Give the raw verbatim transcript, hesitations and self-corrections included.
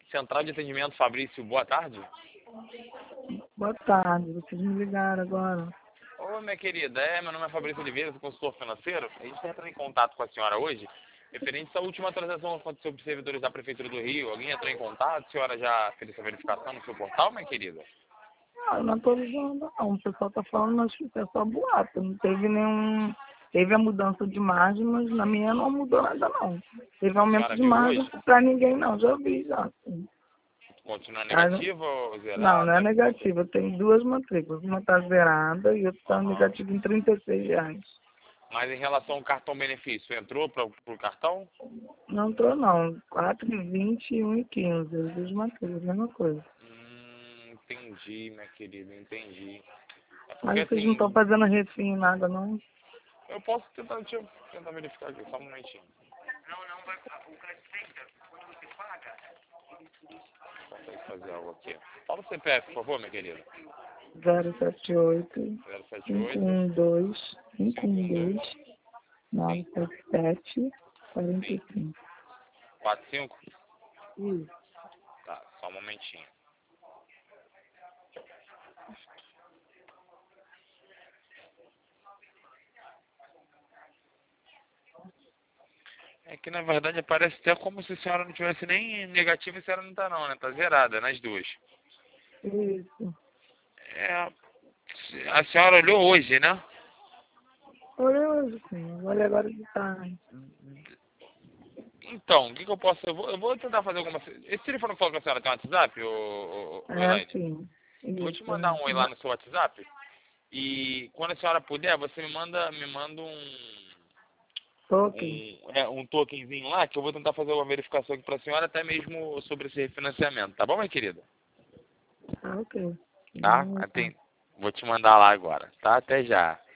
Central de Atendimento Fabrício, boa tarde. Boa tarde, vocês me ligaram agora. Ô, minha querida, é, meu nome é Fabrício Oliveira, sou consultor financeiro. A gente está entrando em contato com a senhora hoje, referente à última transação que aconteceu para os servidores da Prefeitura do Rio. Alguém entrou em contato? A senhora já fez essa verificação no seu portal, minha querida? Não, eu não estou ligando não, o pessoal está falando, mas é só boato, não teve nenhum... Teve a mudança de margem, mas na minha não mudou nada não. Teve A aumento senhora de viu margem hoje? para ninguém não, já vi já. Sim. Continua Mas, negativa ou não, não é zerada? negativa, tem duas matrículas, uma está zerada e outra está Aham. negativa em trinta e seis reais. Mas em relação ao cartão benefício, entrou para o cartão? Não estou não, quatro e vinte e um e quinze, as duas matrículas, mesma coisa. Hum, entendi, minha querida, entendi. É porque Mas vocês não estão assim, fazendo refim nada não? eu posso tentar, deixa eu tentar verificar aqui, só um momentinho. Consegue fazer algo aqui. Fala o C P F, por favor, minha querida. zero sete oito, zero sete cinco oito, um dois, cinco cinco um um dois, dois, nove sete sete, quarenta e cinco. quatro cinco. Isso. Tá, só um momentinho. É que na verdade parece até como se a senhora não tivesse nem negativa e a senhora não tá não, né? Tá zerada nas duas. Isso. É, a senhora olhou hoje, né? Olha hoje, sim. Olha agora de tarde. Então, o que, que eu posso... Eu vou, eu vou tentar fazer alguma... Esse telefone que falou que a senhora tem WhatsApp, ô, ô, ô, É Elaine? assim. Eu vou te Isso. mandar um oi lá Va- no seu WhatsApp. E quando a senhora puder, você me manda, me manda um... Ok. Um, é, um tokenzinho lá, que eu vou tentar fazer uma verificação aqui pra senhora, até mesmo sobre esse refinanciamento. Tá bom, minha querida? Ah, ok. Tá? Então, tá. Até... Vou te mandar lá agora, tá? Até já.